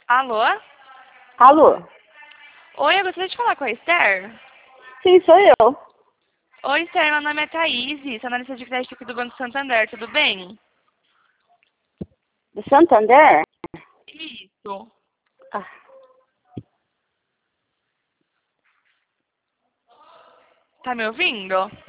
Alô? Alô? Oi, eu gostaria de falar com a Esther. Sim, sou eu. Oi, Esther, meu nome é Thaís, sou analista de crédito aqui do Banco Santander, tudo bem? Do Santander? Isso. Ah, Tá me ouvindo?